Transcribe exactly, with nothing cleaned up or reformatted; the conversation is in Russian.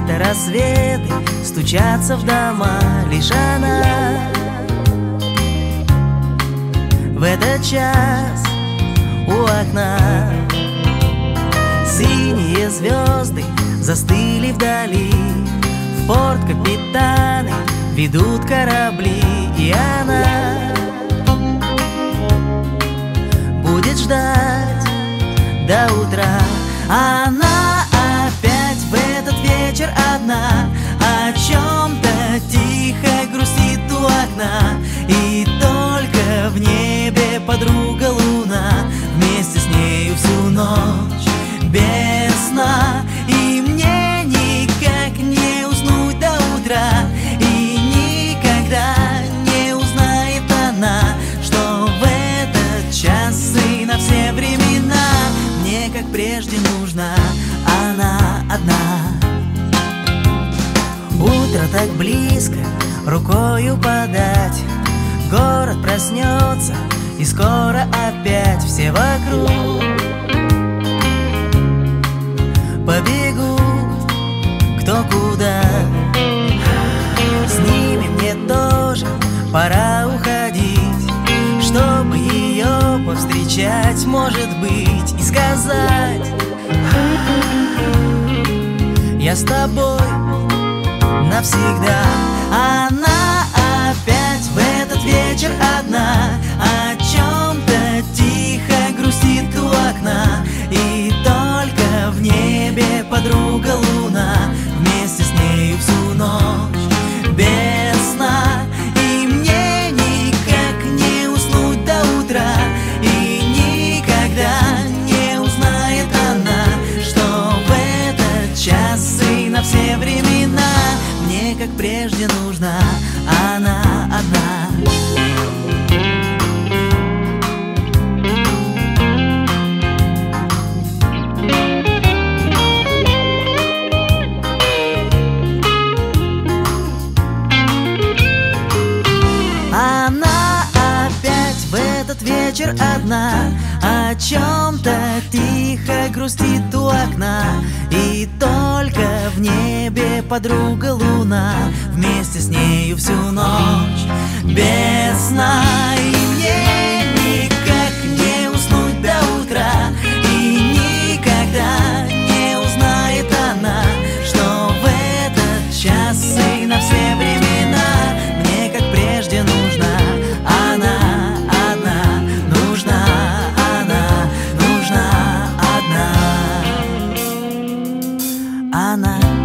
это рассветы стучатся в дома. Лишь она в этот час у окна. Синие звезды застыли вдали, в порт капитаны ведут корабли. И она будет ждать до утра. Она опять в этот вечер одна, о чем-то тихо грустит у окна. И только в небе подруга луна, вместе с нею всю ночь без сна. И мне никак не уснуть до утра, и никогда не узнает она, что в этот час и на все времена мне, как прежде, нужна она одна. Утро так близко, рукою подать. Город проснется, и скоро опять все вокруг побегут кто куда. С ними мне тоже пора уходить, чтобы ее повстречать, может быть, и сказать: я с тобой навсегда. Она опять в этот вечер одна, о чем-то тихо грустит у окна. И только в небе подруга луна, вместе с нею всю ночь без сна. И мне никак не уснуть до утра, и никогда не узнает она, что в этот час и на все времена мне, как прежде, нужна она одна. Она опять в этот вечер одна, о чем-то тихо грустит у окна. И только в небе подруга луна, вместе с нею всю ночь без сна. И мне никак не уснуть до утра, и никогда не узнает она, что в этот час и на все времена мне, как прежде, нужна она одна. Нужна она, нужна одна. Она